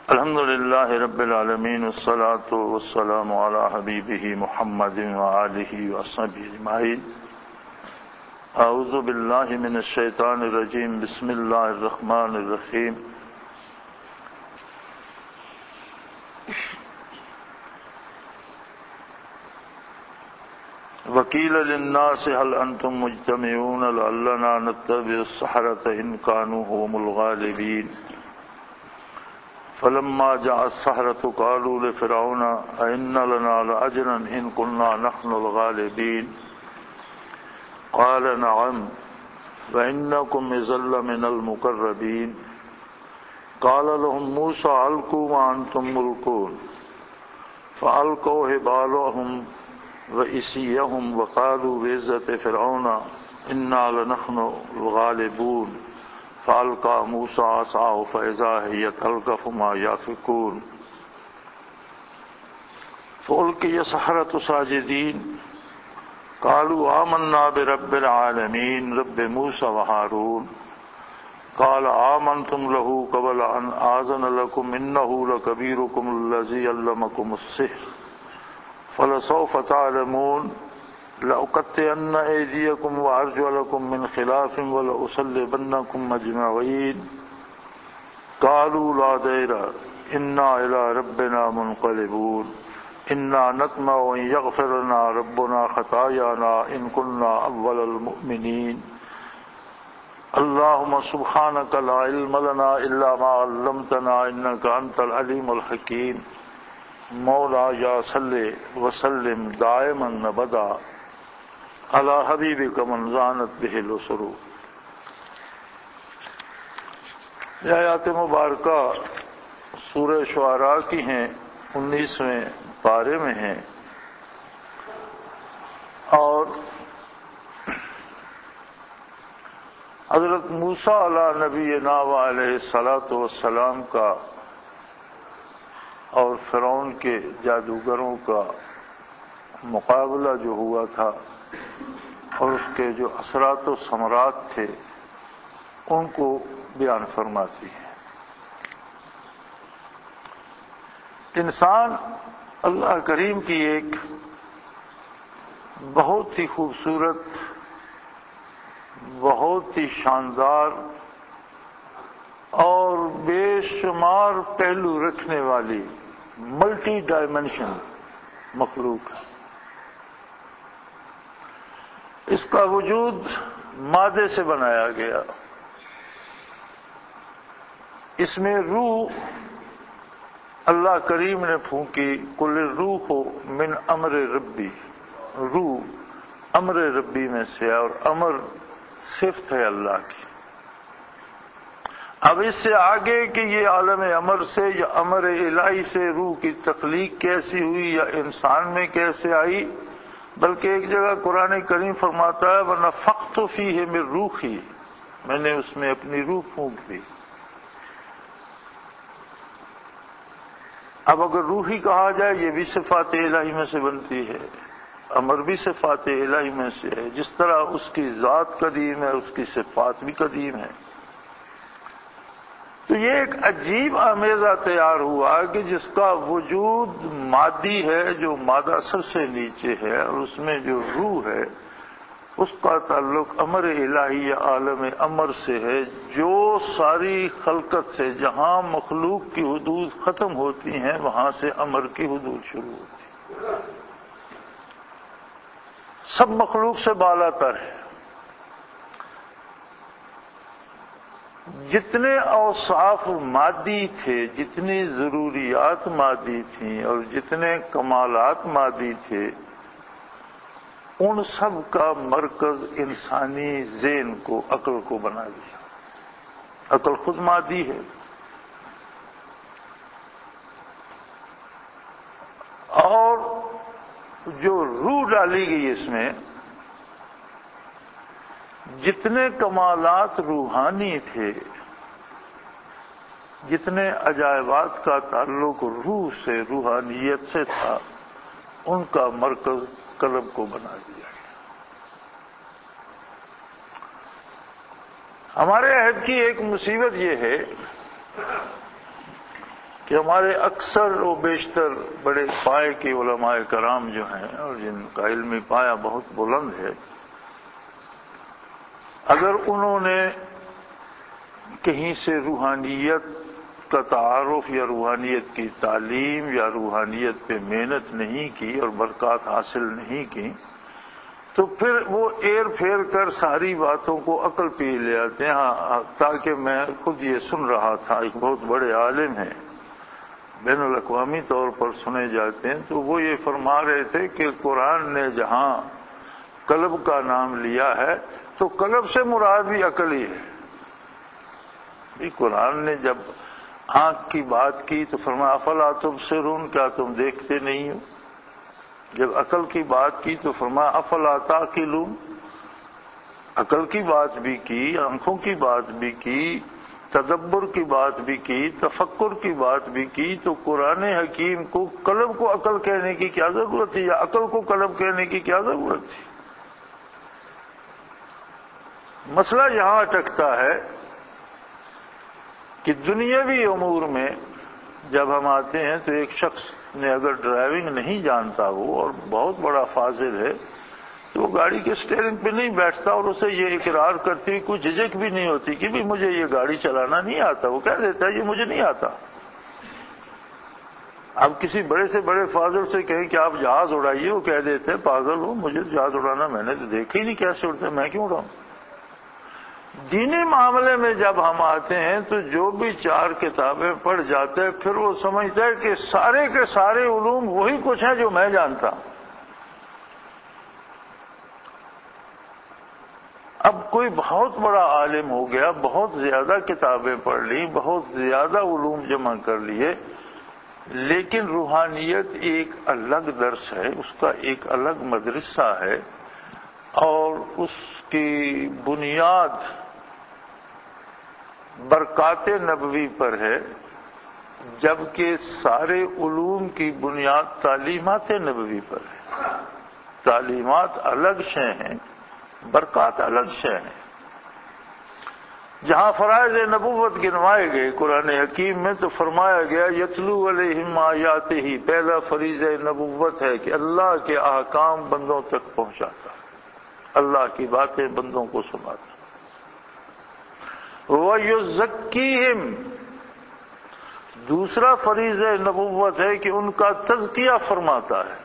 الحمد للہ رب العالمین والصلاة والسلام علی حبیبہ محمد وآلہ وصحبہ اجمعین. اعوذ باللہ من الشیطان الرجیم. بسم اللہ الرحمن الرحیم. وقیل للناس هل انتم مجتمعون لعلنا نتبع السحرة ان كانوا هم الغالبین. فلما جاء السحرة قالوا لفرعون أئن لنا لأجرا إن كنا نحن الغالبين. قال نعم وإنكم إذا لمن المقربين. قال لهم موسى ألقوا ما أنتم ملقون. فألقوا حبالهم وعصيهم وقالوا بعزة فرعون إنا لنحن الغالبون. فألقى موسى عصاه فإذا هي تلقف ما يأفكون. فألقي السحرة ساجدين قالوا آمنا برب العالمين رب موسى وهارون. قال آمنتم له قبل أن آذن لكم إنه لكبيركم الذي علمكم السحر فلسوف تعلمون. لأقطعن أيديكم وأرجلكم من خلاف ولأصلبنكم أجمعين. قالوا لا ضير إنا إلى ربنا منقلبون. إنا نطمع أن يغفر لنا ربنا خطايانا إن كنا أول المؤمنين. اللهم سبحانك لا علم لنا إلا ما علمتنا إنك أنت العليم الحكيم. مولاي صل وسلم دائما أبدا على حبیبک من زانت بہ السرور. یہ آیات مبارکہ سورہ شعراء کی ہیں، 19ویں پارے میں ہیں، اور حضرت موسیٰ علیہ نبینا علیہ الصلاۃ والسلام کا اور فرعون کے جادوگروں کا مقابلہ جو ہوا تھا اور اس کے جو اثرات و ثمرات تھے ان کو بیان فرماتی ہے. انسان اللہ کریم کی ایک بہت ہی خوبصورت، بہت ہی شاندار اور بے شمار پہلو رکھنے والی ملٹی ڈائمینشن مخلوق ہے. اس کا وجود مادے سے بنایا گیا. اس میں روح اللہ کریم نے پھونکی. کل روح من امر ربی. روح امر ربی میں سے، اور امر صفت ہے اللہ کی. اب اس سے آگے کہ یہ عالم امر سے یا امر الہی سے روح کی تخلیق کیسی ہوئی یا انسان میں کیسے آئی، بلکہ ایک جگہ قرآن کریم فرماتا ہے وَنَفَخْتُ فِيهِ مِن رُوحِي، میں نے اس میں اپنی روح پھونک دی. اب اگر روحی کہا جائے یہ بھی صفات الہی میں سے بنتی ہے، امر بھی صفات الہی میں سے ہے. جس طرح اس کی ذات قدیم ہے اس کی صفات بھی قدیم ہے. تو یہ ایک عجیب آمیزہ تیار ہوا کہ جس کا وجود مادی ہے، جو مادہ سب سے نیچے ہے، اور اس میں جو روح ہے اس کا تعلق امر الہی یا عالم امر سے ہے، جو ساری خلقت سے جہاں مخلوق کی حدود ختم ہوتی ہیں وہاں سے امر کی حدود شروع ہوتی ہیں. سب مخلوق سے بالا تر ہے. جتنے اوصاف مادی تھے، جتنی ضروریات مادی تھیں اور جتنے کمالات مادی تھے، ان سب کا مرکز انسانی ذہن کو، عقل کو بنا دیا. عقل خود مادی ہے، اور جو روح ڈالی گئی اس میں، جتنے کمالات روحانی تھے، جتنے عجائبات کا تعلق روح سے، روحانیت سے تھا، ان کا مرکز قلب کو بنا دیا گیا. ہمارے عہد کی ایک مصیبت یہ ہے کہ ہمارے اکثر و بیشتر بڑے پائے کے علماء کرام جو ہیں اور جن کا علمی پایہ بہت بلند ہے، اگر انہوں نے کہیں سے روحانیت کا تعارف یا روحانیت کی تعلیم یا روحانیت پہ محنت نہیں کی اور برکات حاصل نہیں کی، تو پھر وہ ایر پھیر کر ساری باتوں کو عقل پہ لے آتے ہیں. ہاں، تاکہ میں خود یہ سن رہا تھا، ایک بہت بڑے عالم ہیں، بین الاقوامی طور پر سنے جاتے ہیں، تو وہ یہ فرما رہے تھے کہ قرآن نے جہاں قلب کا نام لیا ہے تو قلب سے مراد بھی عقل ہی ہے. قرآن نے جب آنکھ کی بات کی تو فرمایا افلا تبصرون، کیا تم دیکھتے نہیں ہو؟ جب عقل کی بات کی تو فرمایا افلا تعقلون، عقل کی بات بھی کی، آنکھوں کی بات بھی کی، تدبر کی بات بھی کی، تفکر کی بات بھی کی. تو قرآن حکیم کو قلب کو عقل کہنے کی کیا ضرورت تھی، یا عقل کو قلب کہنے کی کیا ضرورت تھی؟ مسئلہ یہاں اٹکتا ہے کہ دنیاوی امور میں جب ہم آتے ہیں تو ایک شخص نے اگر ڈرائیونگ نہیں جانتا ہو اور بہت بڑا فاضل ہے تو وہ گاڑی کے اسٹیئرنگ پہ نہیں بیٹھتا اور اسے یہ اقرار کرتی ہوئی کوئی جھجک بھی نہیں ہوتی کہ بھی مجھے یہ گاڑی چلانا نہیں آتا. وہ کہہ دیتا ہے یہ مجھے نہیں آتا. اب کسی بڑے سے بڑے فاضل سے کہیں کہ آپ جہاز اڑائیے، وہ کہہ دیتے ہیں پاگل ہو، مجھے جہاز اڑانا میں نے تو دیکھا ہی نہیں کیسے اڑتے، میں کیوں اڑاؤں. دینی معاملے میں جب ہم آتے ہیں تو جو بھی 4 کتابیں پڑھ جاتے ہیں پھر وہ سمجھتا ہے کہ سارے کے سارے علوم وہی کچھ ہیں جو میں جانتا ہوں. اب کوئی بہت بڑا عالم ہو گیا، بہت زیادہ کتابیں پڑھ لی، بہت زیادہ علوم جمع کر لیے، لیکن روحانیت ایک الگ درس ہے، اس کا ایک الگ مدرسہ ہے، اور اس کی بنیاد برکات نبوی پر ہے، جبکہ سارے علوم کی بنیاد تعلیمات نبوی پر ہے. تعلیمات الگ شے ہیں، برکات الگ شے ہیں. جہاں فرائض نبوت گنوائے گئے قرآن حکیم میں تو فرمایا گیا یتلو علیہم آیاتہ، پہلا فریضہ نبوت ہے کہ اللہ کے احکام بندوں تک پہنچاتا، اللہ کی باتیں بندوں کو سناتا. وَيُزَكِّيهِمْ، دوسرا فریضہ نبوت ہے کہ ان کا تزکیہ فرماتا ہے.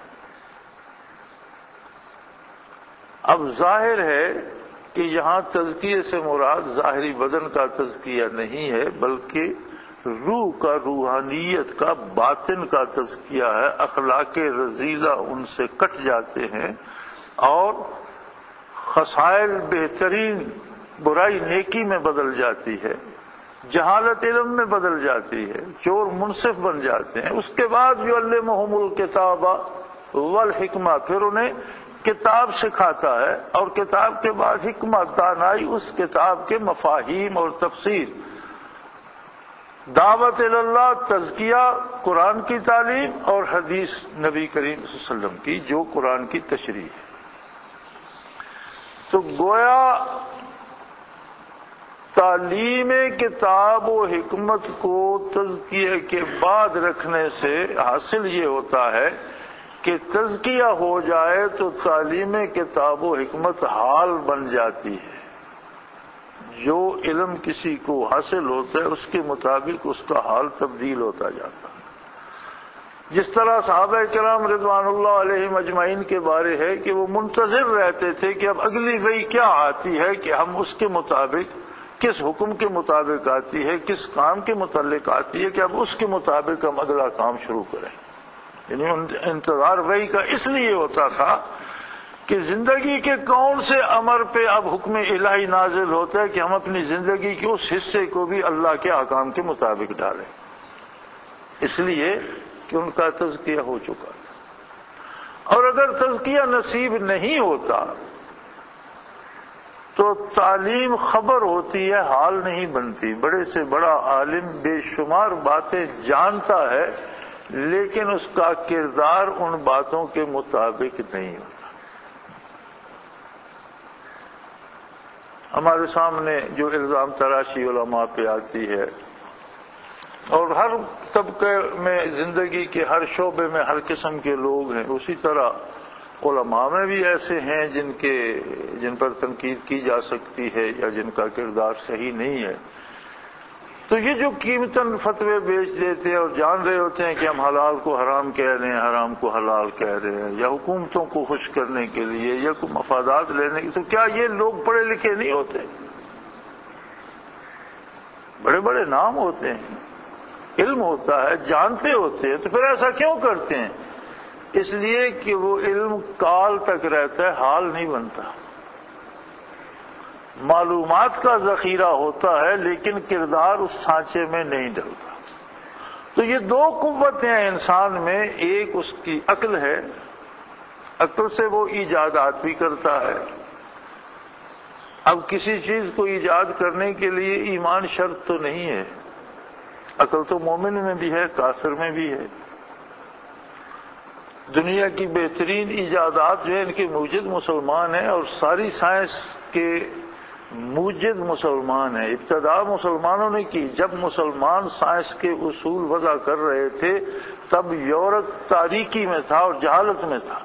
اب ظاہر ہے کہ یہاں تزکیے سے مراد ظاہری بدن کا تزکیہ نہیں ہے، بلکہ روح کا، روحانیت کا، باطن کا تزکیہ ہے. اخلاق رذیلہ ان سے کٹ جاتے ہیں اور خصائل بہترین برائی نیکی میں بدل جاتی ہے، جہالت علم میں بدل جاتی ہے، چور منصف بن جاتے ہیں. اس کے بعد یعلمہم الکتاب والحکمہ، پھر انہیں کتاب سکھاتا ہے، اور کتاب کے بعد حکمت، دانائی، اس کتاب کے مفاہیم اور تفسیر. دعوت اللہ، تزکیہ، قرآن کی تعلیم اور حدیث نبی کریم صلی اللہ علیہ وسلم کی جو قرآن کی تشریح ہے. تو گویا تعلیم کتاب و حکمت کو تزکیہ کے بعد رکھنے سے حاصل یہ ہوتا ہے کہ تزکیہ ہو جائے تو تعلیم کتاب و حکمت حال بن جاتی ہے. جو علم کسی کو حاصل ہوتا ہے اس کے مطابق اس کا حال تبدیل ہوتا جاتا ہے. جس طرح صحابہ کرام رضوان اللہ علیہم اجمعین کے بارے ہے کہ وہ منتظر رہتے تھے کہ اب اگلی وحی کیا آتی ہے کہ ہم اس کے مطابق، کس حکم کے مطابق آتی ہے، کس کام کے متعلق آتی ہے کہ اب اس کے مطابق ہم اگلا کام شروع کریں. یعنی انتظار وحی کا اس لیے ہوتا تھا کہ زندگی کے کون سے امر پہ اب حکم الہی نازل ہوتا ہے کہ ہم اپنی زندگی کے اس حصے کو بھی اللہ کے احکام کے مطابق ڈالیں. اس لیے کہ ان کا تزکیہ ہو چکا تھا. اور اگر تزکیہ نصیب نہیں ہوتا تو تعلیم خبر ہوتی ہے، حال نہیں بنتی. بڑے سے بڑا عالم بے شمار باتیں جانتا ہے لیکن اس کا کردار ان باتوں کے مطابق نہیں ہوتا. ہمارے سامنے جو الزام تراشی علماء پہ آتی ہے اور ہر طبقے میں زندگی کے ہر شعبے میں ہر قسم کے لوگ ہیں. اسی طرح علماء میں بھی ایسے ہیں جن پر تنقید کی جا سکتی ہے یا جن کا کردار صحیح نہیں ہے. تو یہ جو قیمتاً فتوے بیچ دیتے ہیں اور جان رہے ہوتے ہیں کہ ہم حلال کو حرام کہہ رہے ہیں، حرام کو حلال کہہ رہے ہیں، یا حکومتوں کو خوش کرنے کے لیے یا کوئی مفادات لینے کے، تو کیا یہ لوگ پڑھے لکھے نہیں ہوتے؟ بڑے بڑے نام ہوتے ہیں، علم ہوتا ہے، جانتے ہوتے ہیں، تو پھر ایسا کیوں کرتے ہیں؟ اس لیے کہ وہ علم کال تک رہتا ہے، حال نہیں بنتا. معلومات کا ذخیرہ ہوتا ہے لیکن کردار اس سانچے میں نہیں ڈلتا. تو یہ دو قوتیں ہیں انسان میں. ایک اس کی عقل ہے، عقل سے وہ ایجادات بھی کرتا ہے. اب کسی چیز کو ایجاد کرنے کے لیے ایمان شرط تو نہیں ہے. عقل تو مومن میں بھی ہے، کافر میں بھی ہے. دنیا کی بہترین ایجادات جو ہیں ان کے موجد مسلمان ہیں، اور ساری سائنس کے موجد مسلمان ہیں. ابتدا مسلمانوں نے کی. جب مسلمان سائنس کے اصول وضع کر رہے تھے تب یورپ تاریکی میں تھا اور جہالت میں تھا.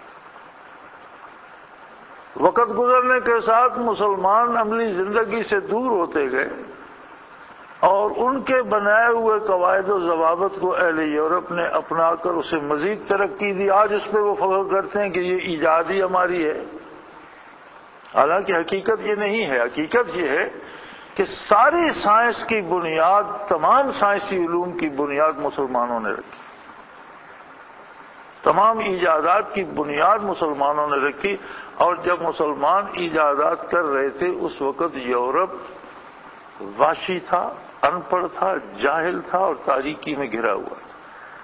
وقت گزرنے کے ساتھ مسلمان عملی زندگی سے دور ہوتے گئے اور ان کے بنائے ہوئے قواعد و ضوابط کو اہل یورپ نے اپنا کر اسے مزید ترقی دی. آج اس پہ وہ فخر کرتے ہیں کہ یہ ایجاد ہی ہماری ہے. حالانکہ حقیقت یہ نہیں ہے. حقیقت یہ ہے کہ ساری سائنس کی بنیاد، تمام سائنسی علوم کی بنیاد مسلمانوں نے رکھی. تمام ایجادات کی بنیاد مسلمانوں نے رکھی. اور جب مسلمان ایجادات کر رہے تھے اس وقت یورپ وحشی تھا، ان پڑھ تھا، جاہل تھا اور تاریکی میں گھرا ہوا تھا.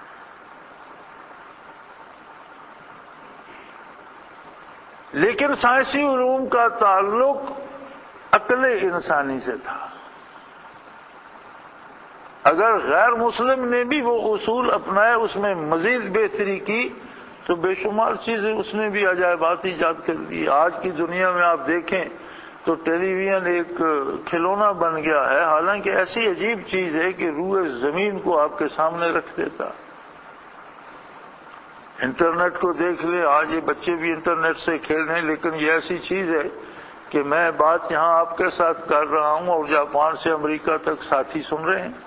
لیکن سائنسی علوم کا تعلق عقل انسانی سے تھا. اگر غیر مسلم نے بھی وہ اصول اپنائے، اس میں مزید بہتری کی، تو بے شمار چیزیں اس نے بھی عجائبات ایجاد کر دی. آج کی دنیا میں آپ دیکھیں تو ٹیلی ویژن ایک کھلونا بن گیا ہے، حالانکہ ایسی عجیب چیز ہے کہ روح زمین کو آپ کے سامنے رکھ دیتا. انٹرنیٹ کو دیکھ لیں، آج یہ بچے بھی انٹرنیٹ سے کھیل رہے ہیں، لیکن یہ ایسی چیز ہے کہ میں بات یہاں آپ کے ساتھ کر رہا ہوں اور جاپان سے امریکہ تک ساتھی سن رہے ہیں.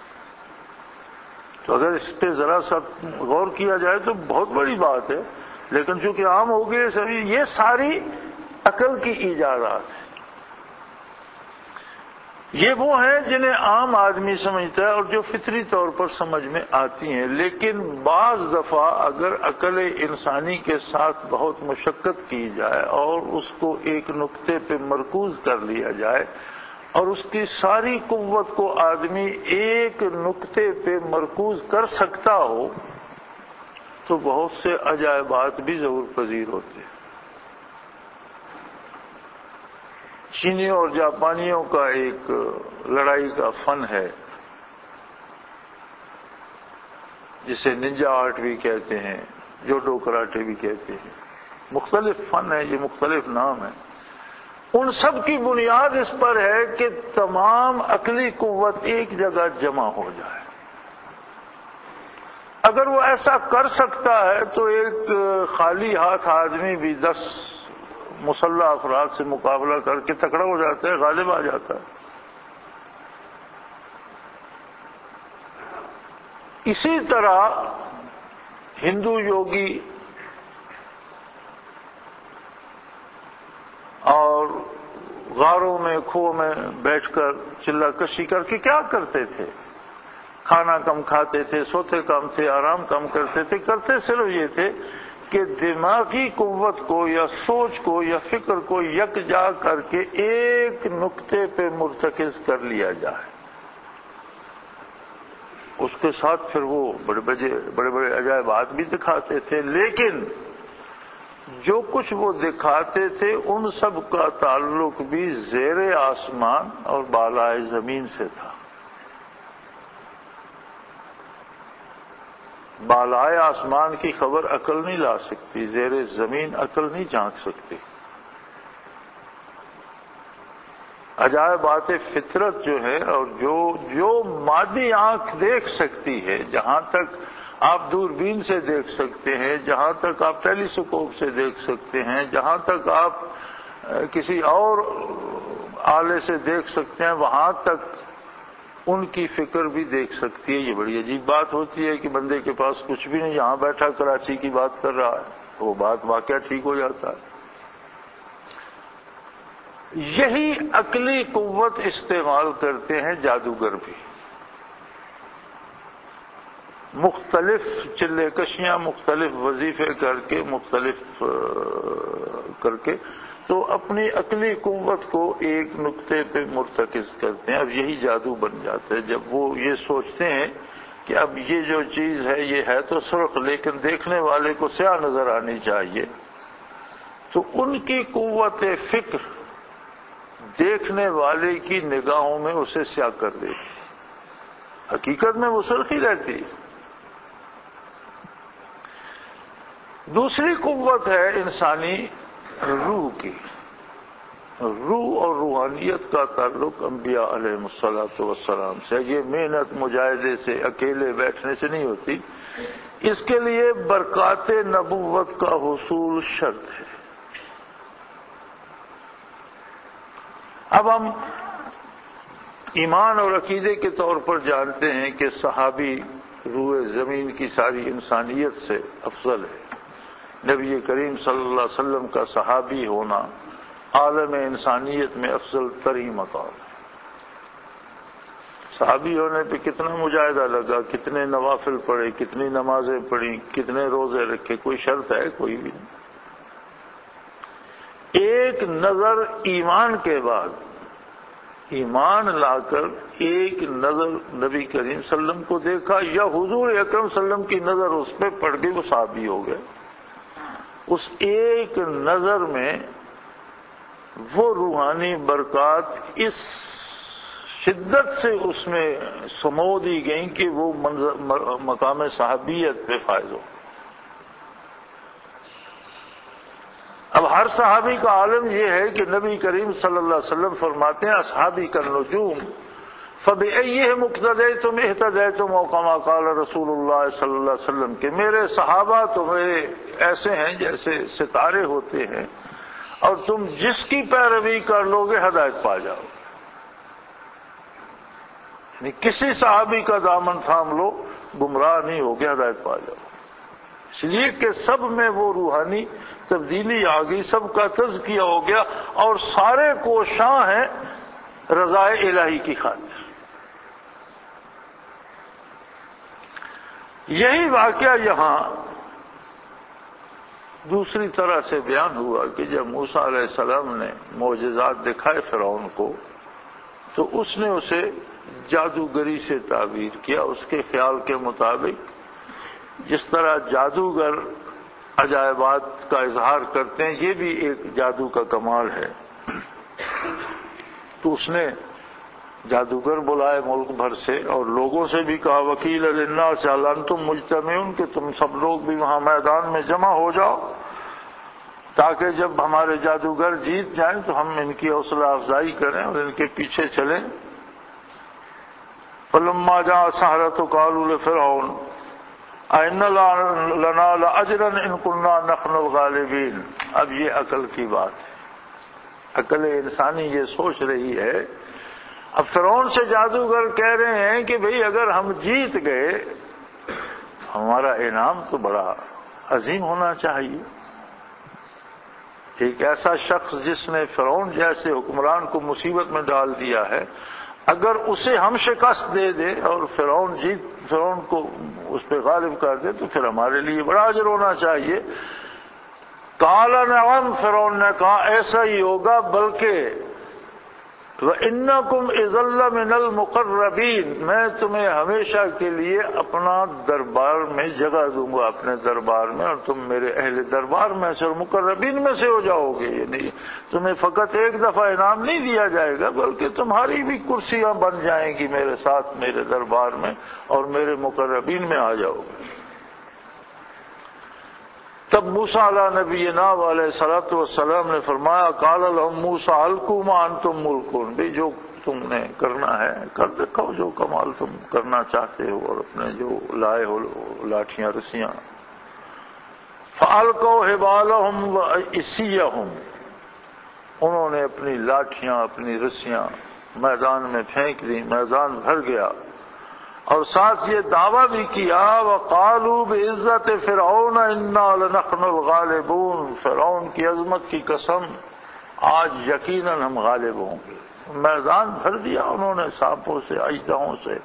تو اگر اس پہ ذرا سا غور کیا جائے تو بہت بڑی بات ہے، لیکن چونکہ عام ہو گئے سبھی. یہ ساری عقل کی ایجادات ہیں. یہ وہ ہیں جنہیں عام آدمی سمجھتا ہے اور جو فطری طور پر سمجھ میں آتی ہیں. لیکن بعض دفعہ اگر عقل انسانی کے ساتھ بہت مشقت کی جائے اور اس کو ایک نقطے پہ مرکوز کر لیا جائے اور اس کی ساری قوت کو آدمی ایک نقطے پہ مرکوز کر سکتا ہو تو بہت سے عجائبات بھی ضرور پذیر ہوتے ہیں. چینیوں اور جاپانیوں کا ایک لڑائی کا فن ہے جسے ننجا آرٹ بھی کہتے ہیں، جوڈو کراٹے بھی کہتے ہیں. مختلف فن ہے، یہ مختلف نام ہے. ان سب کی بنیاد اس پر ہے کہ تمام عقلی قوت ایک جگہ جمع ہو جائے. اگر وہ ایسا کر سکتا ہے تو ایک خالی ہاتھ آدمی بھی 10 مسلح افراد سے مقابلہ کر کے تکڑا ہو جاتا ہے، غالب آ جاتا ہے. اسی طرح ہندو یوگی اور غاروں میں کھوہ میں بیٹھ کر چلہ کشی کر کے کیا کرتے تھے؟ کھانا کم کھاتے تھے، سوتے کم تھے، آرام کم کرتے تھے. کرتے صرف یہ تھے کہ دماغی قوت کو یا سوچ کو یا فکر کو یکجا کر کے ایک نقطے پہ مرتکز کر لیا جائے. اس کے ساتھ پھر وہ بڑے بڑے عجائبات بھی دکھاتے تھے. لیکن جو کچھ وہ دکھاتے تھے ان سب کا تعلق بھی زیر آسمان اور بالائے زمین سے تھا. بالائے آسمان کی خبر عقل نہیں لا سکتی، زیر زمین عقل نہیں جھانک سکتی. عجائبات فطرت جو ہے اور جو مادی آنکھ دیکھ سکتی ہے، جہاں تک آپ دوربین سے دیکھ سکتے ہیں، جہاں تک آپ ٹیلیسکوپ سے دیکھ سکتے ہیں، جہاں تک آپ کسی اور آلے سے دیکھ سکتے ہیں، وہاں تک ان کی فکر بھی دیکھ سکتی ہے۔ یہ بڑی عجیب بات ہوتی ہے کہ بندے کے پاس کچھ بھی نہیں، یہاں بیٹھا کراچی کی بات کر رہا ہے، وہ بات واقعہ ٹھیک ہو جاتا ہے۔ یہی عقلی قوت استعمال کرتے ہیں جادوگر بھی، مختلف چلے کشیاں، مختلف وظیفے کر کے، مختلف کر کے تو اپنی عقلی قوت کو ایک نقطے پہ مرتکز کرتے ہیں، اور یہی جادو بن جاتا ہے۔ جب وہ یہ سوچتے ہیں کہ اب یہ جو چیز ہے یہ ہے تو سرخ لیکن دیکھنے والے کو سیاہ نظر آنی چاہیے، تو ان کی قوت فکر دیکھنے والے کی نگاہوں میں اسے سیاہ کر دیتی، حقیقت میں وہ سرخی رہتی۔ دوسری قوت ہے انسانی روح کی۔ روح اور روحانیت کا تعلق انبیاء علیہ السلام سے، یہ محنت مجاہدے سے، اکیلے بیٹھنے سے نہیں ہوتی، اس کے لیے برکات نبوت کا حصول شرط ہے۔ اب ہم ایمان اور عقیدے کے طور پر جانتے ہیں کہ صحابی روح زمین کی ساری انسانیت سے افضل ہے۔ نبی کریم صلی اللہ علیہ وسلم کا صحابی ہونا عالم انسانیت میں افضل ترین مقام ہے۔ صحابی ہونے پہ کتنا مجاہدہ لگا، کتنے نوافل پڑھے، کتنی نمازیں پڑھی، کتنے روزے رکھے، کوئی شرط ہے؟ کوئی بھی نہیں۔ ایک نظر ایمان کے بعد، ایمان لا کر ایک نظر نبی کریم صلی اللہ علیہ وسلم کو دیکھا یا حضور اکرم صلی اللہ علیہ وسلم کی نظر اس پہ پڑ گئی، وہ صحابی ہو گئے۔ اس ایک نظر میں وہ روحانی برکات اس شدت سے اس میں سمو دی گئیں کہ وہ مقام صحابیت پہ فائز ہو۔ اب ہر صحابی کا عالم یہ ہے کہ نبی کریم صلی اللہ علیہ وسلم فرماتے ہیں اصحابی کالنجوم فبأیہم اقتدیتم اہتدیتم، او کما قال رسول اللہ صلی اللہ علیہ وسلم کہ میرے صحابہ تمہیں ایسے ہیں جیسے ستارے ہوتے ہیں، اور تم جس کی پیروی کر لو گے ہدایت پا جاؤ۔ یعنی کسی صحابی کا دامن تھام لو، گمراہ نہیں ہوگے، ہدایت پا جاؤ۔ اس لیے کہ سب میں وہ روحانی تبدیلی آ گئی، سب کا تزکیہ ہو گیا، اور سارے کوشاں ہیں رضائے الہی کی خاطر۔ یہی واقعہ یہاں دوسری طرح سے بیان ہوا کہ جب موسیٰ علیہ السلام نے معجزات دکھائے فرعون کو، تو اس نے اسے جادوگری سے تعبیر کیا، اس کے خیال کے مطابق جس طرح جادوگر عجائبات کا اظہار کرتے ہیں، یہ بھی ایک جادو کا کمال ہے۔ تو اس نے جادوگر بلائے ملک بھر سے، اور لوگوں سے بھی کہا وکیل للناس هل انتم مجتمعون، کہ تم سب لوگ بھی وہاں میدان میں جمع ہو جاؤ، تاکہ جب ہمارے جادوگر جیت جائیں تو ہم ان کی حوصلہ افزائی کریں اور ان کے پیچھے چلیں۔ فلما جاء السحرة قالوا لفرعون أئن لنا لأجرا إن كنا نحن الغالبين۔ اب یہ عقل کی بات ہے، عقل انسانی یہ سوچ رہی ہے۔ اب فرعون سے جادوگر کہہ رہے ہیں کہ بھئی اگر ہم جیت گئے ہمارا انعام تو بڑا عظیم ہونا چاہیے۔ ایک ایسا شخص جس نے فرعون جیسے حکمران کو مصیبت میں ڈال دیا ہے، اگر اسے ہم شکست دے دیں اور فرعون کو اس پہ غالب کر دے تو پھر ہمارے لیے بڑا اجر ہونا چاہیے۔ قال نعم، فرعون نے کہا ایسا ہی ہوگا، بلکہ وَإِنَّكُمْ إِذًا لَّمِنَ الْمُقَرَّبِينَ، میں تمہیں ہمیشہ کے لیے اپنا دربار میں جگہ دوں گا، اپنے دربار میں، اور تم میرے اہل دربار میں سے اور مقربین میں سے ہو جاؤ گے۔ یعنی تمہیں فقط ایک دفعہ انعام نہیں دیا جائے گا، بلکہ تمہاری بھی کرسیاں بن جائیں گی میرے ساتھ میرے دربار میں، اور میرے مقربین میں آ جاؤ گے۔ تب موسیٰ علیہ نبینا علیہ الصلوۃ والسلام نے فرمایا قال لهم موسیٰ القوا ما انتم ملقون، بھی جو تم نے کرنا ہے کر دکھاؤ، جو کمال تم کرنا چاہتے ہو، اور اپنے جو لائے ہو لاٹھیاں رسیاں۔ فَأَلْقَوْا حِبَالَهُمْ وَعِصِيَّهُمْ، انہوں نے اپنی لاٹھیاں اپنی رسیاں میدان میں پھینک دی، میدان بھر گیا، اور ساتھ یہ دعویٰ بھی کیا وَقَالُوا بِعِزَّةِ فِرْعَوْنَ إِنَّا لَنَحْنُ الْغَالِبُونَ، فرعون کی عظمت کی قسم آج یقیناً ہم غالب ہوں گے۔ میدان بھر دیا انہوں نے سانپوں سے، اژدہوں سے۔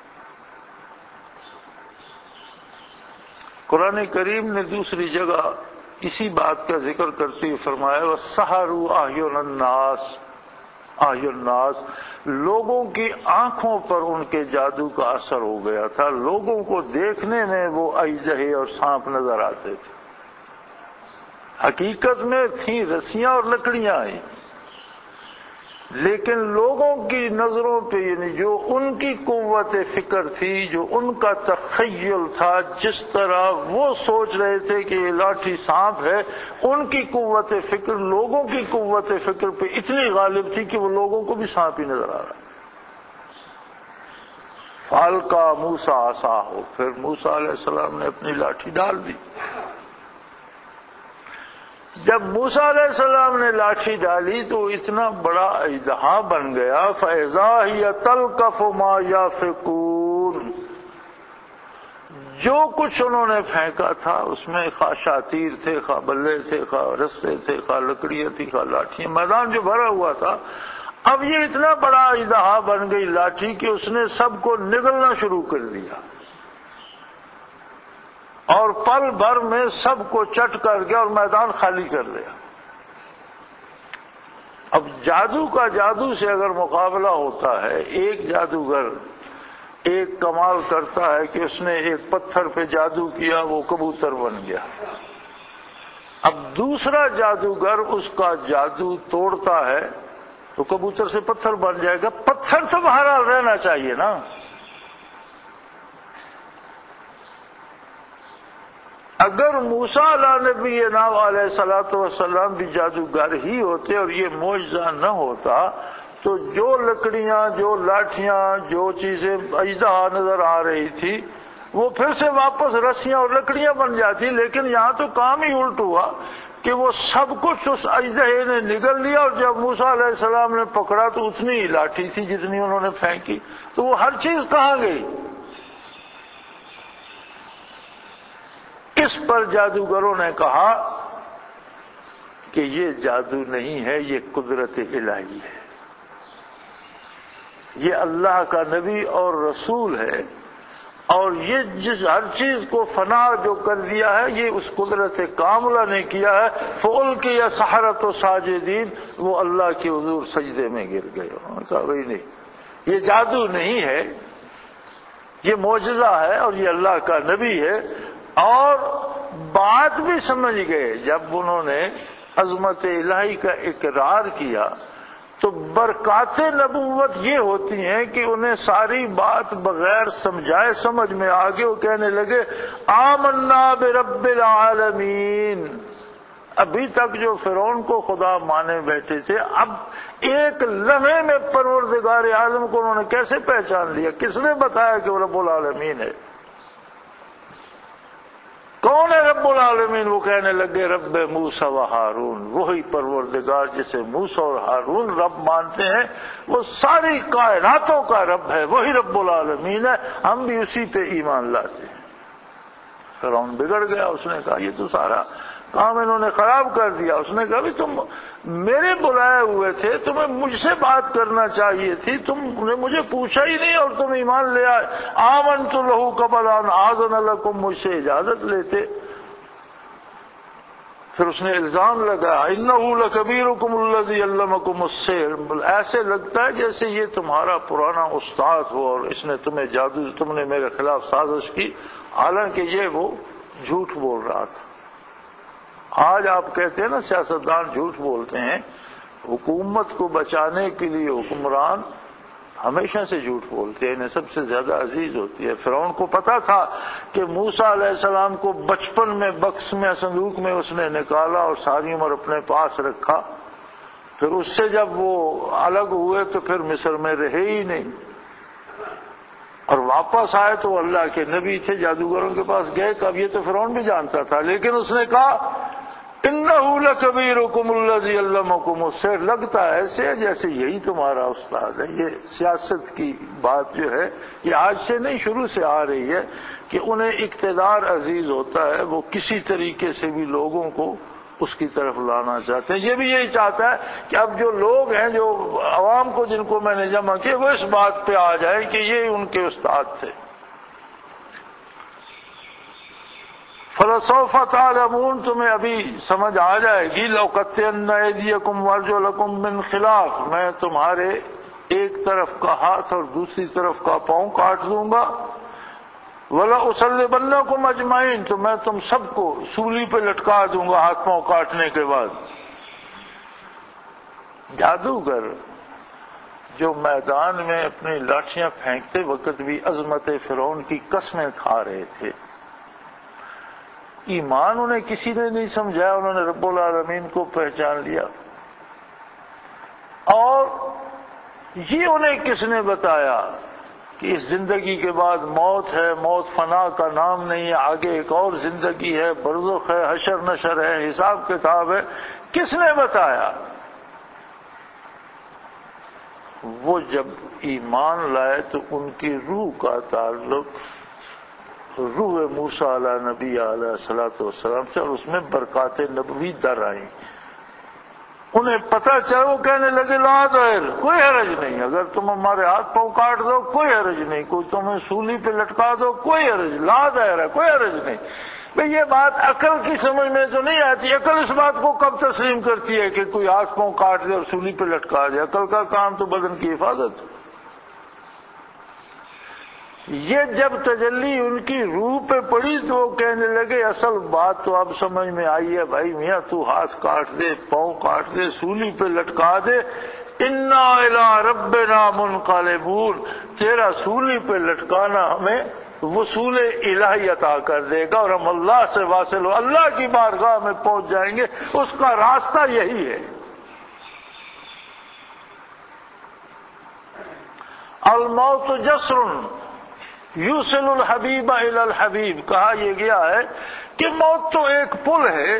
قرآن کریم نے دوسری جگہ اسی بات کا ذکر کرتے ہوئے فرمایا وَسَحَرُوا أَعْيُنَ النَّاسِ، لوگوں کی آنکھوں پر ان کے جادو کا اثر ہو گیا تھا، لوگوں کو دیکھنے میں وہ اژدہے اور سانپ نظر آتے تھے، حقیقت میں تھیں رسیاں اور لکڑیاں ہی، لیکن لوگوں کی نظروں پہ یعنی جو ان کی قوت فکر تھی، جو ان کا تخیل تھا، جس طرح وہ سوچ رہے تھے کہ یہ لاٹھی سانپ ہے، ان کی قوت فکر لوگوں کی قوت فکر پہ اتنی غالب تھی کہ وہ لوگوں کو بھی سانپ ہی نظر آ رہا۔ فَأَلْقَىٰ مُوسَىٰ عَصَاهُ، پھر موسیٰ علیہ السلام نے اپنی لاٹھی ڈال دی۔ جب موسیٰ علیہ السلام نے لاٹھی ڈالی تو اتنا بڑا اژدہا بن گیا فَإِذَا هِيَ تَلْقَفُ مَا يَأْفِكُونَ، جو کچھ انہوں نے پھینکا تھا اس میں خواہ شاتیر تھے، خواہ بلے تھے، خواہ رسے تھے، خواہ لکڑیاں تھی، خواہ لاٹھیاں، میدان جو بھرا ہوا تھا، اب یہ اتنا بڑا اژدہا بن گئی لاٹھی کہ اس نے سب کو نگلنا شروع کر دیا، اور پل بھر میں سب کو چٹ کر گیا اور میدان خالی کر دیا۔ اب جادو کا جادو سے اگر مقابلہ ہوتا ہے، ایک جادوگر ایک کمال کرتا ہے کہ اس نے ایک پتھر پہ جادو کیا، وہ کبوتر بن گیا، اب دوسرا جادوگر اس کا جادو توڑتا ہے تو کبوتر سے پتھر بن جائے گا، پتھر تو بہرحال رہنا چاہیے نا۔ اگر موسیٰ علیہ نبینا علیہ الصلوۃ والسلام بھی جادوگر ہی ہوتے اور یہ معجزہ نہ ہوتا تو جو لکڑیاں، جو لاٹھیاں، جو چیزیں اژدہا نظر آ رہی تھی وہ پھر سے واپس رسیاں اور لکڑیاں بن جاتی، لیکن یہاں تو کام ہی الٹ ہوا کہ وہ سب کچھ اس اژدہے نے نگل لیا، اور جب موسیٰ علیہ السلام نے پکڑا تو اتنی ہی لاٹھی تھی جتنی انہوں نے پھینکی، تو وہ ہر چیز کہاں گئی؟ اس پر جادوگروں نے کہا کہ یہ جادو نہیں ہے، یہ قدرت الہی ہے، یہ اللہ کا نبی اور رسول ہے، اور یہ جس ہر چیز کو فنا جو کر دیا ہے یہ اس قدرت کاملہ نے کیا ہے۔ فَأُلْقِيَ السَّحَرَةُ سَاجِدِينَ، وہ اللہ کے حضور سجدے میں گر گئے۔ انہوں نے کہا بھائی نہیں، یہ جادو نہیں ہے، یہ معجزہ ہے اور یہ اللہ کا نبی ہے، اور بات بھی سمجھ گئے۔ جب انہوں نے عظمت الہی کا اقرار کیا تو برکات نبوت یہ ہوتی ہیں کہ انہیں ساری بات بغیر سمجھائے سمجھ میں آگے، وہ کہنے لگے آمنا برب العالمین۔ ابھی تک جو فرعون کو خدا مانے بیٹھے تھے، اب ایک لمحے میں پروردگار عالم کو انہوں نے کیسے پہچان لیا؟ کس نے بتایا کہ وہ رب العالمین ہے؟ کون ہے رب العالمین؟ وہ کہنے لگے رب موسیٰ و ہارون، وہی پروردگار جسے موسیٰ اور ہارون رب مانتے ہیں، وہ ساری کائناتوں کا رب ہے، وہی رب العالمین ہے، ہم بھی اسی پہ ایمان لاتے ہیں۔ فرعون بگڑ گیا، اس نے کہا یہ تو سارا کام انہوں نے خراب کر دیا۔ اس نے کہا بھی تم میرے بلائے ہوئے تھے، تمہیں مجھ سے بات کرنا چاہیے تھی، تم نے مجھے پوچھا ہی نہیں اور تم ایمان لے آئے۔ آمنت لہ قبل ان آذن لکم، مجھ سے اجازت لیتے۔ پھر اس نے الزام لگایا انہ لکبیرکم الذی علمکم السحر، ایسے لگتا ہے جیسے یہ تمہارا پرانا استاد ہو اور اس نے تمہیں جادو، تم نے میرے خلاف سازش کی، حالانکہ یہ وہ جھوٹ بول رہا تھا۔ آج آپ کہتے ہیں نا سیاستدان جھوٹ بولتے ہیں، حکومت کو بچانے کے لیے حکمران ہمیشہ سے جھوٹ بولتے ہیں، انہیں سب سے زیادہ عزیز ہوتی ہے۔ فرعون کو پتا تھا کہ موسیٰ علیہ السلام کو بچپن میں بکس میں صندوق میں اس نے نکالا اور ساری عمر اپنے پاس رکھا، پھر اس سے جب وہ الگ ہوئے تو پھر مصر میں رہے ہی نہیں، اور واپس آئے تو اللہ کے نبی تھے، جادوگروں کے پاس گئے، اب یہ تو فرعون بھی جانتا تھا، لیکن اس نے کہا اِنَّهُ لَكَبِيرُكُمُ الَّذِي عَلَّمَكُمُ السِّحْرَ، لگتا ہے ایسے جیسے یہی تمہارا استاد ہے۔ یہ سیاست کی بات جو ہے یہ آج سے نہیں، شروع سے آ رہی ہے کہ انہیں اقتدار عزیز ہوتا ہے، وہ کسی طریقے سے بھی لوگوں کو اس کی طرف لانا چاہتے ہیں۔ یہ بھی یہی چاہتا ہے کہ اب جو لوگ ہیں، جو عوام کو جن کو میں نے جمع کیا، وہ اس بات پہ آ جائیں کہ یہ ان کے استاد تھے۔ فَلَسَوْفَ تَعْلَمُونَ، تمہیں ابھی سمجھ آ جائے گی، لَأُقَطِّعَنَّ أَيْدِيَكُمْ وَأَرْجُلَكُمْ مِنْ خِلَافٍ، میں تمہارے ایک طرف کا ہاتھ اور دوسری طرف کا پاؤں کاٹ دوں گا، وَلَأُصَلِّبَنَّكُمْ أَجْمَعِينَ، تو میں تم سب کو سولی پہ لٹکا دوں گا ہاتھ پاؤں کاٹنے کے بعد۔ جادوگر جو میدان میں اپنی لاٹھیاں پھینکتے وقت بھی عظمت فرعون کی قسمیں کھا رہے تھے، ایمان انہیں کسی نے نہیں سمجھایا، انہوں نے رب العالمین کو پہچان لیا۔ اور یہ انہیں کس نے بتایا کہ اس زندگی کے بعد موت ہے، موت فنا کا نام نہیں ہے، آگے ایک اور زندگی ہے، برزخ ہے، حشر نشر ہے، حساب کتاب ہے، کس نے بتایا؟ وہ جب ایمان لائے تو ان کی روح کا تعلق روح موسیٰ علیہ نبی علیہ الصلوۃ والسلام سے، اور اس میں برکات نبوی در آئیں۔ انہیں پتہ چلا، وہ کہنے لگے لا ضیر، کوئی حرج نہیں، اگر تم ہمارے ہاتھ پاؤں کاٹ دو کوئی حرج نہیں، کوئی تمہیں سولی پہ لٹکا دو کوئی حرج، لا ضیر ہے، کوئی حرج نہیں۔ بھئی یہ بات عقل کی سمجھ میں تو نہیں آتی، عقل اس بات کو کب تسلیم کرتی ہے کہ کوئی ہاتھ پاؤں کاٹ دے اور سولی پہ لٹکا دے؟ عقل کا کام تو بدن کی حفاظت۔ یہ جب تجلی ان کی روح پہ پڑی تو وہ کہنے لگے اصل بات تو اب سمجھ میں آئی ہے بھائی میاں، تو ہاتھ کاٹ دے، پاؤں کاٹ دے، سولی پہ لٹکا دے، انا الی ربنا منقلبون، تیرا سولی پہ لٹکانا ہمیں وصول الہی عطا کر دے گا اور ہم اللہ سے واصل ہو، اللہ کی بارگاہ میں پہنچ جائیں گے، اس کا راستہ یہی ہے۔ الموت جسر یوصل الحبیب الی الحبیب، کہا یہ گیا ہے کہ موت تو ایک پل ہے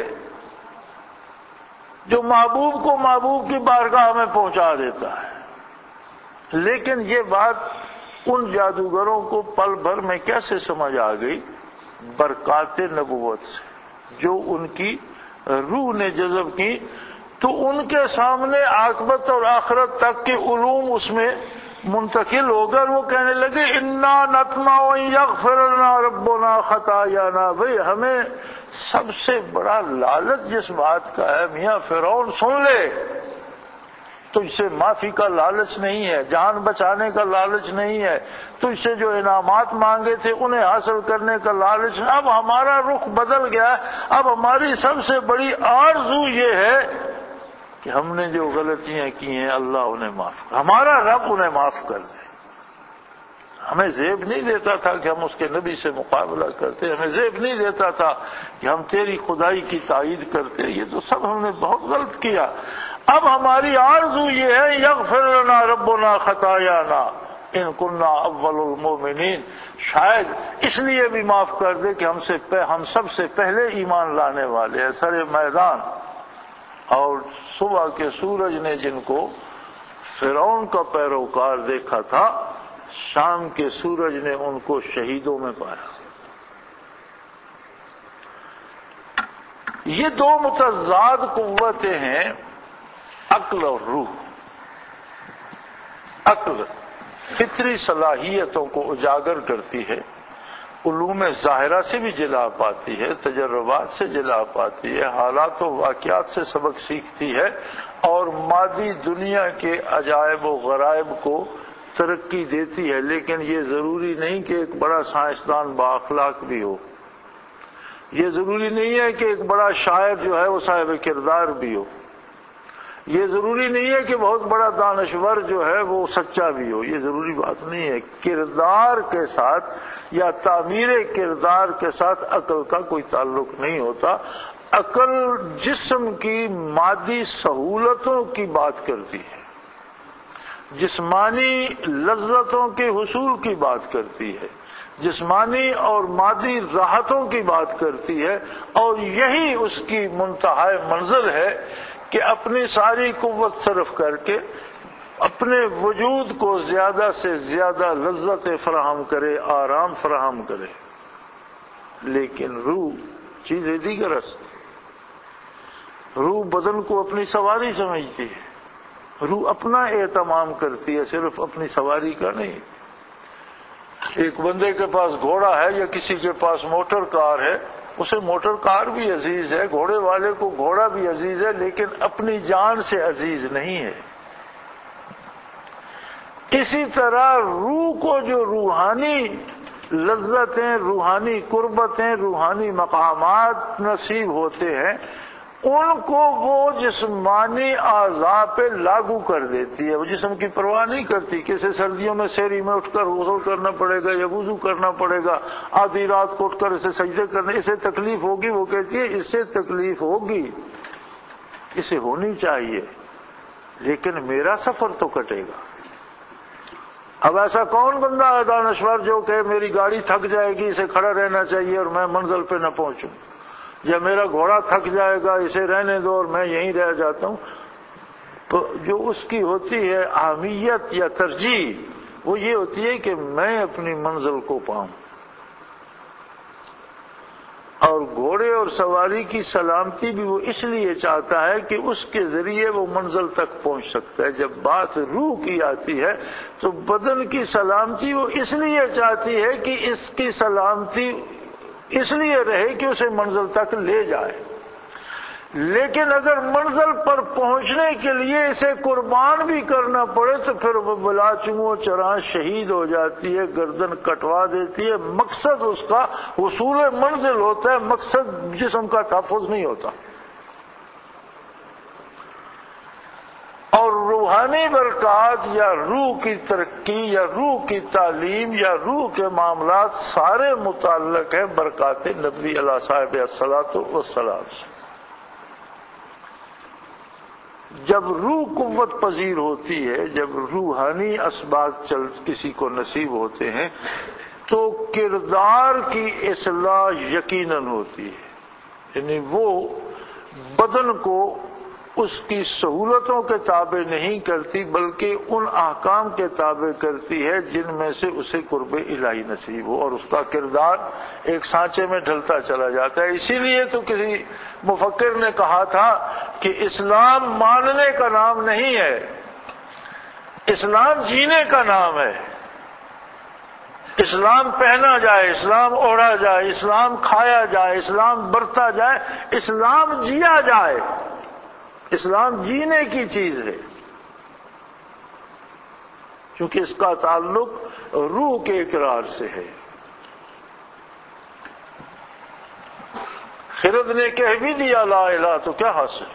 جو محبوب کو محبوب کی بارگاہ میں پہنچا دیتا ہے، لیکن یہ بات ان جادوگروں کو پل بھر میں کیسے سمجھ آ گئی؟ برکات نبوت سے جو ان کی روح نے جذب کی، تو ان کے سامنے عاقبت اور آخرت تک کے علوم اس میں منتقل ہو کر وہ کہنے لگے انا نطمع ان یغفر لنا ربنا خطایانا، بھئی ہمیں سب سے بڑا لالچ جس بات کا ہے، میاں فرعون سن لے، تجھ سے معافی کا لالچ نہیں ہے، جان بچانے کا لالچ نہیں ہے، تجھ سے جو انعامات مانگے تھے انہیں حاصل کرنے کا لالچ، اب ہمارا رخ بدل گیا، اب ہماری سب سے بڑی آرزو یہ ہے کہ ہم نے جو غلطیاں کی ہیں اللہ انہیں معاف کر، ہمارا رب انہیں معاف کر دے۔ ہمیں زیب نہیں دیتا تھا کہ ہم اس کے نبی سے مقابلہ کرتے، ہمیں زیب نہیں دیتا تھا کہ ہم تیری خدائی کی تائید کرتے، یہ تو سب ہم نے بہت غلط کیا، اب ہماری آرزو یہ ہے یغفر لنا ربنا خطایانا ان کننا اول المؤمنین، شاید اس لیے بھی معاف کر دے کہ ہم سب سے پہلے ایمان لانے والے ہیں۔ سر میدان اور صبح کے سورج نے جن کو فرعون کا پیروکار دیکھا تھا، شام کے سورج نے ان کو شہیدوں میں پایا۔ یہ دو متضاد قوتیں ہیں، عقل اور روح۔ عقل فطری صلاحیتوں کو اجاگر کرتی ہے، علوم ظاہرہ سے بھی جلا پاتی ہے، تجربات سے جلا پاتی ہے، حالات و واقعات سے سبق سیکھتی ہے، اور مادی دنیا کے عجائب و غرائب کو ترقی دیتی ہے، لیکن یہ ضروری نہیں کہ ایک بڑا سائنسدان بااخلاق بھی ہو، یہ ضروری نہیں ہے کہ ایک بڑا شاعر جو ہے وہ صاحب کردار بھی ہو، یہ ضروری نہیں ہے کہ بہت بڑا دانشور جو ہے وہ سچا بھی ہو، یہ ضروری بات نہیں ہے۔ کردار کے ساتھ یا تعمیر کردار کے ساتھ عقل کا کوئی تعلق نہیں ہوتا۔ عقل جسم کی مادی سہولتوں کی بات کرتی ہے، جسمانی لذتوں کے حصول کی بات کرتی ہے، جسمانی اور مادی راحتوں کی بات کرتی ہے، اور یہی اس کی منتہائی منزل ہے کہ اپنی ساری قوت صرف کر کے اپنے وجود کو زیادہ سے زیادہ لذت فراہم کرے، آرام فراہم کرے۔ لیکن روح چیز دیگر است، روح بدن کو اپنی سواری سمجھتی ہے، روح اپنا اہتمام کرتی ہے، صرف اپنی سواری کا نہیں۔ ایک بندے کے پاس گھوڑا ہے یا کسی کے پاس موٹر کار ہے، اسے موٹر کار بھی عزیز ہے، گھوڑے والے کو گھوڑا بھی عزیز ہے، لیکن اپنی جان سے عزیز نہیں ہے۔ اسی طرح روح کو جو روحانی لذتیں، روحانی قربتیں، روحانی مقامات نصیب ہوتے ہیں، ان کو وہ جسمانی اعضاء پہ لاگو کر دیتی ہے۔ وہ جسم کی پرواہ نہیں کرتی کہ اسے سردیوں میں سحری میں اٹھ کر غسل کرنا پڑے گا یا وضو کرنا پڑے گا، آدھی رات کو اٹھ کر اسے سجدے کرنے، اسے تکلیف ہوگی۔ وہ کہتی ہے اس سے تکلیف ہوگی، اسے ہونی چاہیے، لیکن میرا سفر تو کٹے گا۔ اب ایسا کون بندہ ہے دانشور جو کہ میری گاڑی تھک جائے گی، اسے کھڑا رہنا چاہیے اور میں منزل پہ نہ پہنچوں، یا میرا گھوڑا تھک جائے گا، اسے رہنے دو اور میں یہیں رہ جاتا ہوں۔ تو جو اس کی ہوتی ہے اہمیت یا ترجیح، وہ یہ ہوتی ہے کہ میں اپنی منزل کو پاؤں۔ اور گھوڑے اور سواری کی سلامتی بھی وہ اس لیے چاہتا ہے کہ اس کے ذریعے وہ منزل تک پہنچ سکتا ہے۔ جب بات روح کی آتی ہے تو بدن کی سلامتی وہ اس لیے چاہتی ہے کہ اس کی سلامتی اس لیے رہے کہ اسے منزل تک لے جائے، لیکن اگر منزل پر پہنچنے کے لیے اسے قربان بھی کرنا پڑے تو پھر وہ بلا چنگو چراں شہید ہو جاتی ہے، گردن کٹوا دیتی ہے۔ مقصد اس کا حصول منزل ہوتا ہے، مقصد جسم کا تحفظ نہیں ہوتا۔ اور روحانی برکات یا روح کی ترقی یا روح کی تعلیم یا روح کے معاملات سارے متعلق ہیں برکات نبی علیہ صاحب الصلاۃ والسلام سے۔ جب روح قوت پذیر ہوتی ہے، جب روحانی اسباق کسی کو نصیب ہوتے ہیں تو کردار کی اصلاح یقیناً ہوتی ہے، یعنی وہ بدن کو اس کی سہولتوں کے تابع نہیں کرتی بلکہ ان احکام کے تابع کرتی ہے جن میں سے اسے قرب الہی نصیب ہو، اور اس کا کردار ایک سانچے میں ڈھلتا چلا جاتا ہے۔ اسی لیے تو کسی مفکر نے کہا تھا کہ اسلام ماننے کا نام نہیں ہے، اسلام جینے کا نام ہے۔ اسلام پہنا جائے، اسلام اوڑھا جائے، اسلام کھایا جائے، اسلام برتا جائے، اسلام جیا جائے۔ اسلام جینے کی چیز ہے، کیونکہ اس کا تعلق روح کے اقرار سے ہے۔ خرد نے کہہ بھی دیا لا الہ تو کیا حاصل؟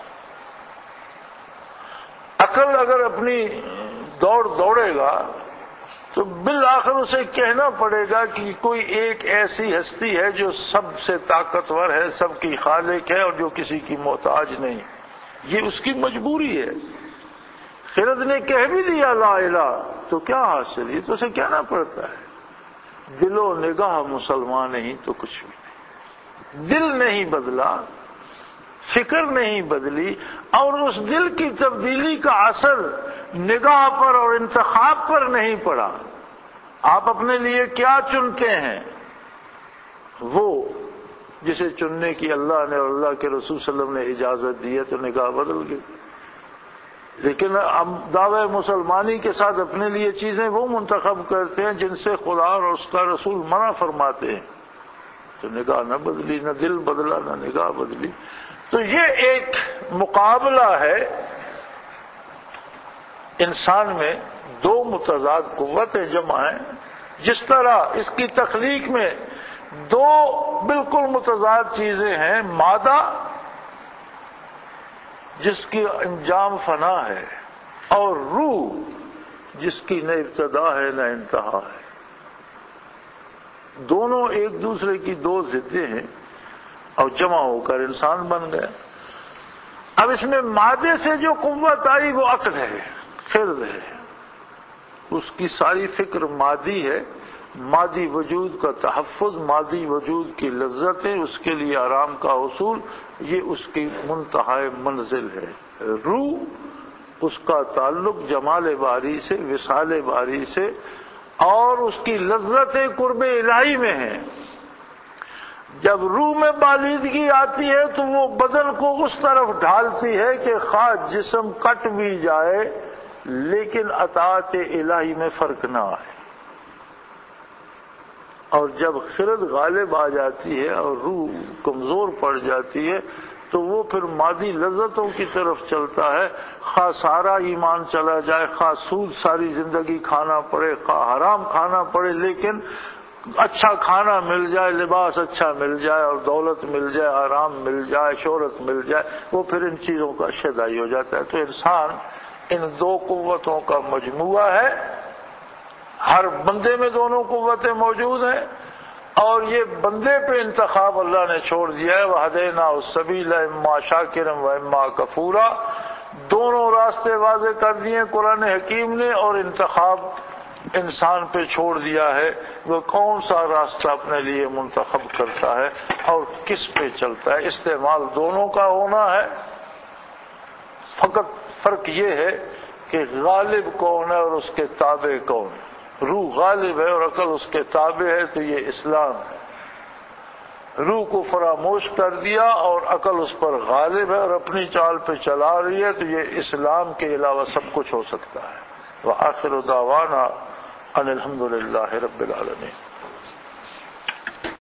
عقل اگر اپنی دوڑے گا تو بالآخر اسے کہنا پڑے گا کہ کوئی ایک ایسی ہستی ہے جو سب سے طاقتور ہے، سب کی خالق ہے اور جو کسی کی محتاج نہیں۔ یہ اس کی مجبوری ہے۔ خرد نے کہہ بھی دیا لا الہ تو کیا حاصل؟ یہ تو اسے کہنا پڑتا ہے۔ دل و نگاہ مسلمان نہیں تو کچھ بھی نہیں۔ دل نہیں بدلا، فکر نہیں بدلی، اور اس دل کی تبدیلی کا اثر نگاہ پر اور انتخاب پر نہیں پڑا۔ آپ اپنے لیے کیا چنتے ہیں، وہ جسے چننے کی اللہ نے اور اللہ کے رسول صلی اللہ علیہ وسلم نے اجازت دی ہے تو نگاہ بدل گئی۔ لیکن ہم دعوی مسلمانی کے ساتھ اپنے لیے چیزیں وہ منتخب کرتے ہیں جن سے خدا اور اس کا رسول منع فرماتے ہیں، تو نگاہ نہ بدلی، نہ دل بدلا، نہ نگاہ بدلی۔ تو یہ ایک مقابلہ ہے انسان میں، دو متضاد قوتیں جمع ہیں۔ جس طرح اس کی تخلیق میں دو بالکل متضاد چیزیں ہیں، مادہ جس کی انجام فنا ہے، اور روح جس کی نہ ابتدا ہے نہ انتہا ہے۔ دونوں ایک دوسرے کی دو ضدیں ہیں اور جمع ہو کر انسان بن گیا۔ اب اس میں مادے سے جو قوت آئی وہ عقل ہے، خرد ہے، اس کی ساری فکر مادی ہے، مادی وجود کا تحفظ، مادی وجود کی لذتیں، اس کے لیے آرام کا حصول، یہ اس کی منتہا منزل ہے۔ روح اس کا تعلق جمال باری سے، وصال باری سے، اور اس کی لذت قرب الہی میں ہے۔ جب روح میں بالیدگی آتی ہے تو وہ بدن کو اس طرف ڈھالتی ہے کہ خواہ جسم کٹ بھی جائے لیکن اطاعت الہی میں فرق نہ آئے۔ اور جب خرد غالب آ جاتی ہے اور روح کمزور پڑ جاتی ہے تو وہ پھر مادی لذتوں کی طرف چلتا ہے، خواہ سارا ایمان چلا جائے، خواہ سود ساری زندگی کھانا پڑے، خواہ حرام کھانا پڑے، لیکن اچھا کھانا مل جائے، لباس اچھا مل جائے اور دولت مل جائے، آرام مل جائے، شہرت مل جائے، وہ پھر ان چیزوں کا شیدائی ہو جاتا ہے۔ تو انسان ان دو قوتوں کا مجموعہ ہے، ہر بندے میں دونوں قوتیں موجود ہیں، اور یہ بندے پہ انتخاب اللہ نے چھوڑ دیا ہے۔ وَهَدَيْنَاهُ السَّبِيلَ إِمَّا شَاكِرًا وَإِمَّا كَفُورًا، دونوں راستے واضح کر دیے قرآن حکیم نے، اور انتخاب انسان پہ چھوڑ دیا ہے وہ کون سا راستہ اپنے لیے منتخب کرتا ہے اور کس پہ چلتا ہے۔ استعمال دونوں کا ہونا ہے، فقط فرق یہ ہے کہ غالب کون ہے اور اس کے تابع کون ہے۔ روح غالب ہے اور عقل اس کے تابع ہے، تو یہ اسلام ہے۔ روح کو فراموش کر دیا اور عقل اس پر غالب ہے اور اپنی چال پہ چلا رہی ہے، تو یہ اسلام کے علاوہ سب کچھ ہو سکتا ہے۔ وآخر دعوانا ان الحمد للہ رب العالمین۔